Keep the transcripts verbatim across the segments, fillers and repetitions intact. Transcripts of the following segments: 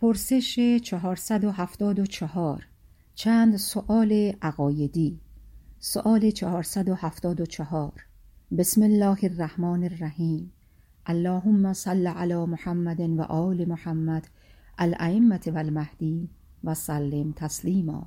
پرسش چهارصد و هفتاد و چهار. چند سؤال عقایدی. سؤال چهارصد و هفتاد و چهار. بسم الله الرحمن الرحیم. اللهم صل علی محمد و آل محمد الائمة و المهدی و سلم تسلیما.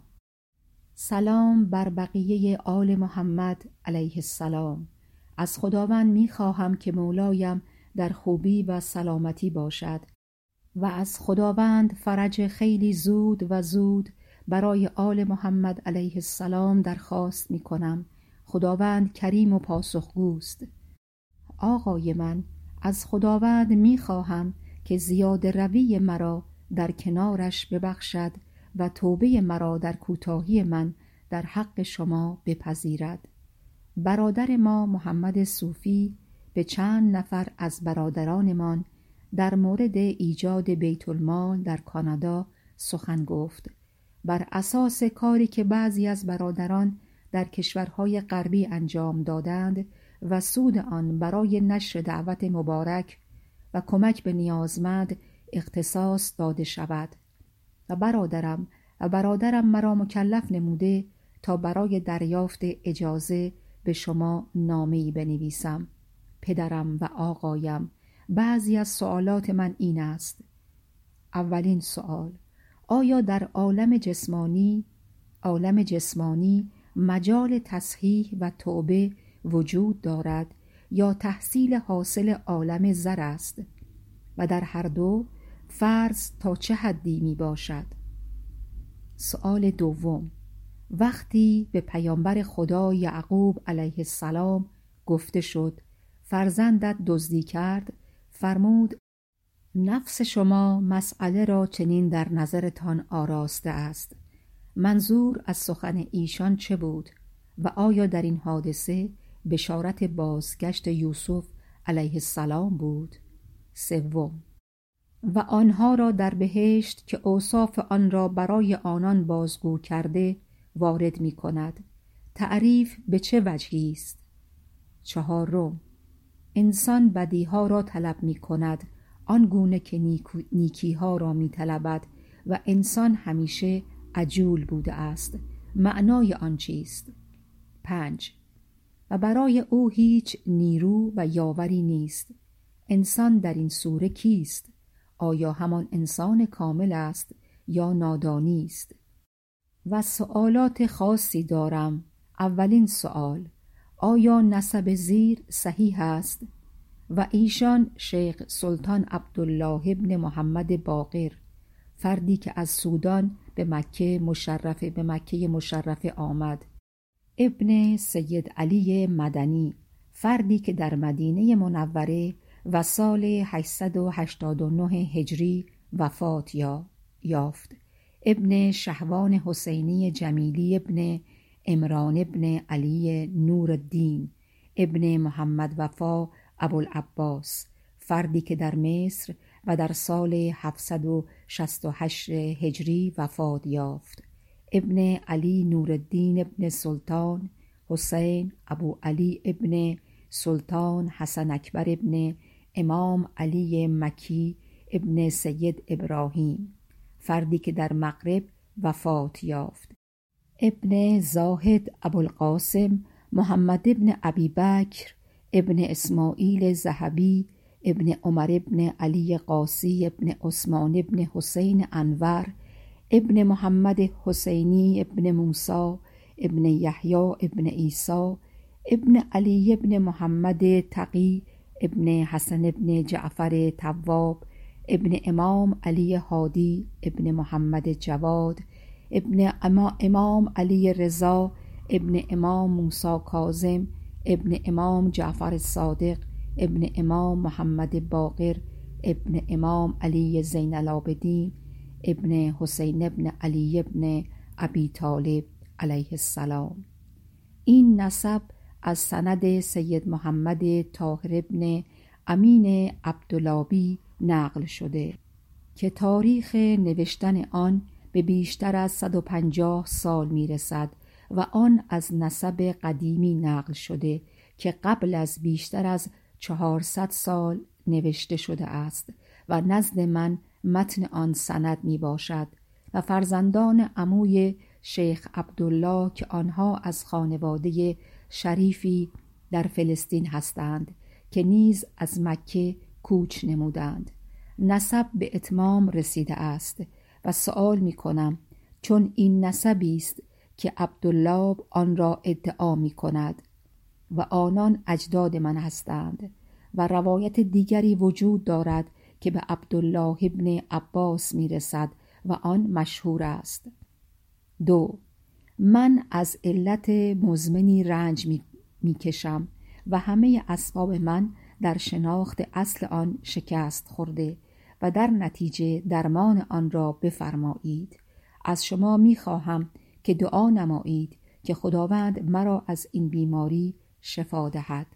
سلام بر بقیه آل محمد علیه السلام. از خداوند می خواهم که مولایم در خوبی و سلامتی باشد و از خداوند فرج خیلی زود و زود برای آل محمد علیه السلام درخواست می کنم. خداوند کریم و پاسخگوست. آقای من، از خداوند می خواهم که زیاده روی مرا در کنارش ببخشد و توبه مرا در کوتاهی من در حق شما بپذیرد. برادر ما محمد صوفی به چند نفر از برادرانمان در مورد ایجاد بیت المال در کانادا سخن گفت. بر اساس کاری که بعضی از برادران در کشورهای غربی انجام دادند و سود آن برای نشر دعوت مبارک و کمک به نیازمند اختصاص داده شود و برادرم و برادرم مرا مکلف نموده تا برای دریافت اجازه به شما نامه‌ای بنویسم. پدرم و آقایم، بعضی از سوالات من این است. اولین سوال: آیا در عالم جسمانی عالم جسمانی مجال تصحیح و توبه وجود دارد یا تحصیل حاصل عالم زر است و در هر دو فرض تا چه حدی می باشد؟ سوال دوم: وقتی به پیامبر خدا یعقوب علیه السلام گفته شد فرزندت دزدی کرد، فرمود نفس شما مسئله را چنین در نظرتان آراسته است. منظور از سخن ایشان چه بود و آیا در این حادثه بشارت بازگشت یوسف علیه السلام بود؟ سوم: و آنها را در بهشت که اوصاف آن را برای آنان بازگو کرده وارد می کند. تعریف به چه وجهی است؟ چهارم: انسان بدیها را طلب می کند آنگونه که نیکو نیکیها را می طلبد و انسان همیشه عجول بوده است. معنای آن چیست؟ پنج: و برای او هیچ نیرو و یاوری نیست. انسان در این سوره کیست؟ آیا همان انسان کامل است یا نادانی است؟ و سوالات خاصی دارم. اولین سوال: آیا نسب زیر صحیح است؟ و ایشان شیخ سلطان عبدالله ابن محمد باقر، فردی که از سودان به مکه مشرفه به مکه مشرفه آمد، ابن سید علی مدنی، فردی که در مدینه منوره و سال هشتصد و هشتاد و نه هجری وفات یا یافت، ابن شهوان حسینی جمیلی ابن عمران ابن علی نور الدین ابن محمد وفا ابوالعباس، فردی که در مصر و در سال هفتصد و شصت و هشت هجری وفات یافت، ابن علی نورالدین ابن سلطان حسین ابو علی ابن سلطان حسن اکبر ابن امام علی مکی ابن سید ابراهیم، فردی که در مغرب وفات یافت، ابن زاهد ابوالقاسم محمد ابن ابی بکر ابن اسماعیل ذهبی ابن عمر ابن علی قاسی ابن عثمان ابن حسین انور ابن محمد حسینی ابن موسی ابن یحیی ابن عیسی ابن علی ابن محمد تقی ابن حسن ابن جعفر تواب ابن امام علی هادی ابن محمد جواد ابن امام علی رضا ابن امام موسی کاظم ابن امام جعفر صادق ابن امام محمد باقر ابن امام علی زین العابدین ابن حسین ابن علی ابن ابی طالب علیه السلام. این نسب از سند سید محمد طاهر ابن امین عبداللابی نقل شده که تاریخ نوشتن آن به بیشتر از صد و پنجاه سال می رسد و آن از نسب قدیمی نقل شده که قبل از بیشتر از چهارصد سال نوشته شده است و نزد من متن آن سند می باشد و فرزندان عموی شیخ عبدالله که آنها از خانواده شریفی در فلسطین هستند که نیز از مکه کوچ نمودند. نسب به اتمام رسیده است و سؤال می کنم چون این نسبی است که عبدالله آن را ادعا می کند و آنان اجداد من هستند و روایت دیگری وجود دارد که به عبدالله ابن عباس می رسد و آن مشهور است. دو، من از علت مزمنی رنج می, می کشم و همه اسباب من در شناخت اصل آن شکست خورده و در نتیجه درمان آن را بفرمایید. از شما می خواهم که دعا نمایید که خداوند مرا از این بیماری شفا دهد.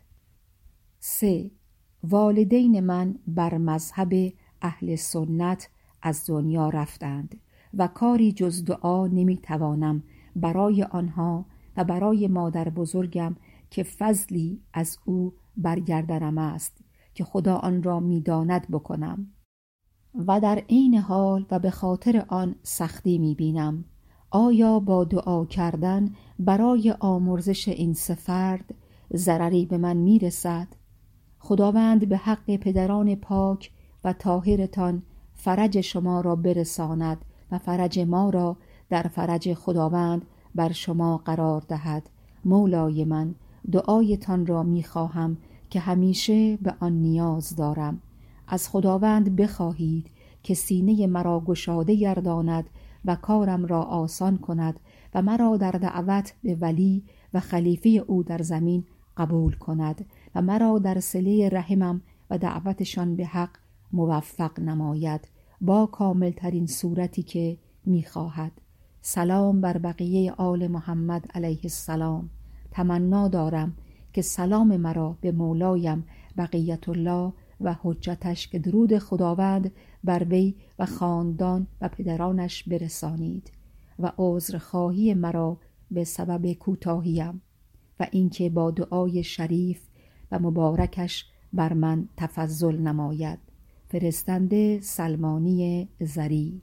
سه، والدین من بر مذهب اهل سنت از دنیا رفتند و کاری جز دعا نمی توانم برای آنها و برای مادر بزرگم که فضلی از او برگردنم است که خدا آن را می داند بکنم و در عین حال و به خاطر آن سختی می بینم. آیا با دعا کردن برای آمرزش این سه فرد ضرری به من می رسد؟ خداوند به حق پدران پاک و طاهرتان فرج شما را برساند و فرج ما را در فرج خداوند بر شما قرار دهد. مولای من، دعایتان را می خواهم که همیشه به آن نیاز دارم. از خداوند بخواهید که سینه مرا گشاده گرداند و کارم را آسان کند و مرا در دعوت به ولی و خلیفه او در زمین قبول کند و مرا در صله رحمم و دعوتشان به حق موفق نماید با کاملترین صورتی که می خواهد. سلام بر بقیه آل محمد علیه السلام. تمنا دارم که سلام مرا به مولایم بقیت الله و حجتش که درود خداوند بر وی و خاندان و پدرانش برسانید و عذرخواهی مرا به سبب کوتاهیم و اینکه با دعای شریف و مبارکش بر من تفضل نماید. فرستنده سلمانی زری.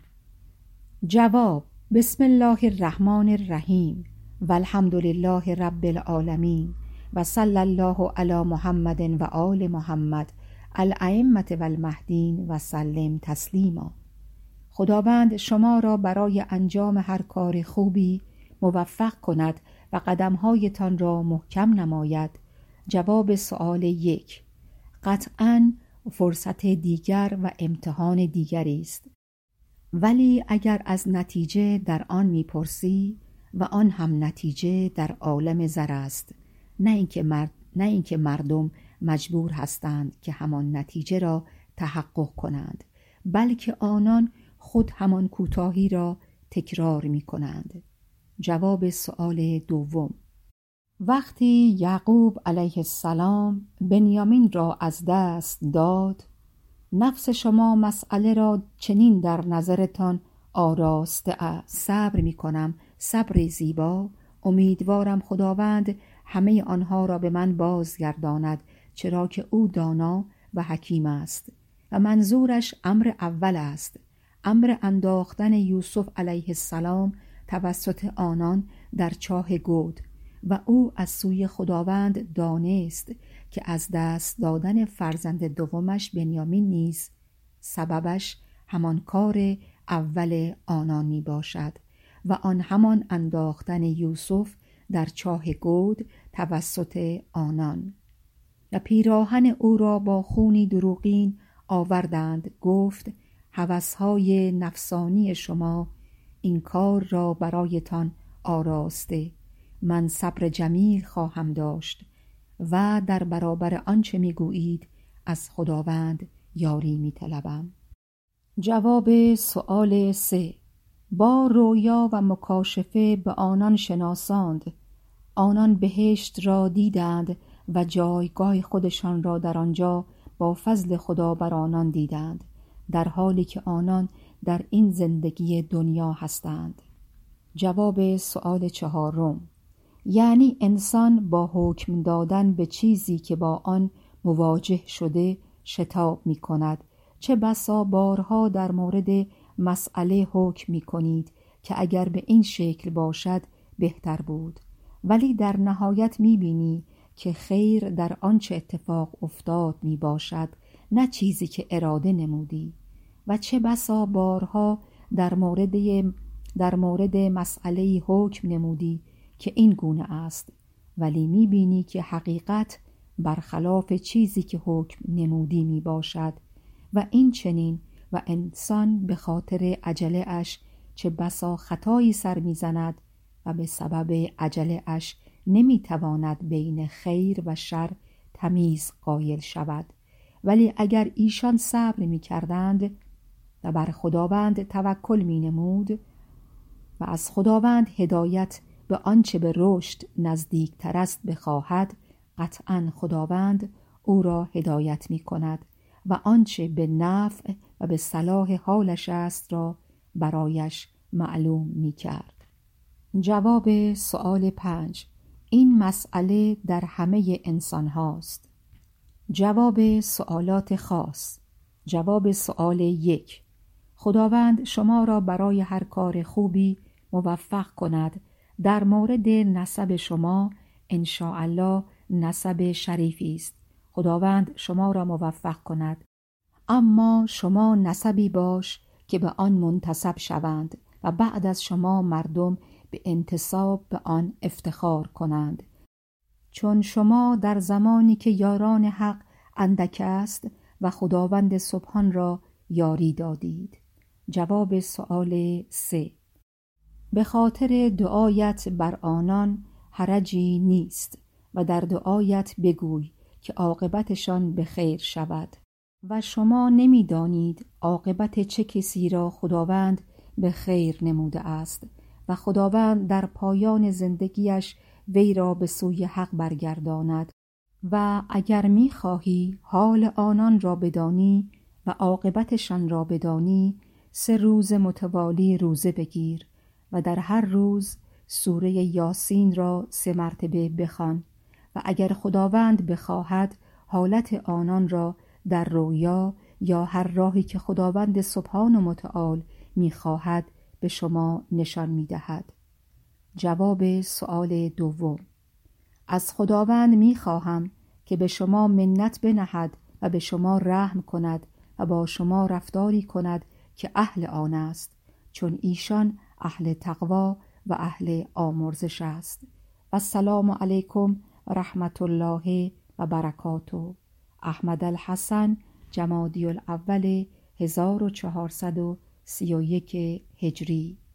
جواب: بسم الله الرحمن الرحیم و الحمد لله رب العالمین و صلی الله علی محمد و آل محمد الائمة و المهدین و سلم تسلیما. خداوند شما را برای انجام هر کار خوبی موفق کند و قدمهایتان را محکم نماید. جواب سؤال یک: قطعاً فرصت دیگر و امتحان دیگری است، ولی اگر از نتیجه در آن میپرسی و آن هم نتیجه در عالم زر است، نه اینکه مرد نه اینکه مردم مجبور هستند که همان نتیجه را تحقق کنند، بلکه آنان خود همان کوتاهی را تکرار می کنند. جواب سؤال دوم: وقتی یعقوب علیه السلام بنیامین را از دست داد، نفس شما مسئله را چنین در نظرتان آراسته است. صبر می کنم، صبری زیبا. امیدوارم خداوند همه آنها را به من بازگرداند، چرا که او دانا و حکیم است و منظورش امر اول است، امر انداختن یوسف علیه السلام توسط آنان در چاه گود، و او از سوی خداوند دانست که از دست دادن فرزند دومش بنیامین نیز سببش همان کار اول آنان می باشد و آن همان انداختن یوسف در چاه گود توسط آنان. و پیراهن او را با خونی دروغین آوردند. گفت: هوسهای نفسانی شما این کار را برایتان آراسته. من صبر جمیل خواهم داشت و در برابر آنچه میگویید از خداوند یاری میطلبم. جواب سؤال سه: با رویا و مکاشفه به آنان شناساند. آنان بهشت را دیدند و جایگاه خودشان را در آنجا با فضل خدا بر آنان دیدند، در حالی که آنان در این زندگی دنیا هستند. جواب سؤال چهارم: یعنی انسان با حکم دادن به چیزی که با آن مواجه شده شتاب می کند، چه بسا بارها در مورد مسئله حکم می کنید که اگر به این شکل باشد بهتر بود، ولی در نهایت می بینی که خیر در آنچه اتفاق افتاد می باشد، نه چیزی که اراده نمودی. و چه بسا بارها در مورد در مورد مسئله حکم نمودی که این گونه است، ولی می بینی که حقیقت برخلاف چیزی که حکم نمودی می باشد. و این چنین و انسان به خاطر عجله اش چه بسا خطایی سر می زند و به سبب عجله اش نمی تواند بین خیر و شر تمیز قائل شود. ولی اگر ایشان صبر می کردند و بر خداوند توکل می نمود و از خداوند هدایت به آنچه به رشد نزدیک تر است بخواهد، قطعا خداوند او را هدایت می کند و آنچه به نفع و به صلاح حالش است را برایش معلوم می کرد. جواب سؤال پنج. این مسئله در همه انسان هاست. جواب سؤالات خاص. جواب سؤال یک. خداوند شما را برای هر کار خوبی موفق کند. در مورد نسب شما انشاءالله نسب شریفی است. خداوند شما را موفق کند. اما شما نسبی باش که به آن منتسب شوند و بعد از شما مردم به انتساب به آن افتخار کنند، چون شما در زمانی که یاران حق اندک است و خداوند سبحان را یاری دادید. جواب سؤال سه. به خاطر دعایت بر آنان حرجی نیست و در دعایت بگوی که عاقبتشان به خیر شود و شما نمی دانید عاقبت چه کسی را خداوند به خیر نموده است و خداوند در پایان زندگیش وی را به سوی حق برگرداند. و اگر می خواهی حال آنان را بدانی و عاقبتشان را بدانی، سه روز متوالی روزه بگیر و در هر روز سوره یاسین را سه مرتبه بخوان و اگر خداوند بخواهد حالت آنان را در رویا یا هر راهی که خداوند سبحان و متعال می خواهد به شما نشان می دهد. جواب سؤال دوم. از خداوند می خواهم که به شما منت بنهد و به شما رحم کند و با شما رفتاری کند که اهل آن است، چون ایشان اهل تقوا و اهل آمرزش است. و السلام علیکم و رحمت الله و برکاته. احمد الحسن، جمادی الاول هزار و چهارصد و سی و یک هجری.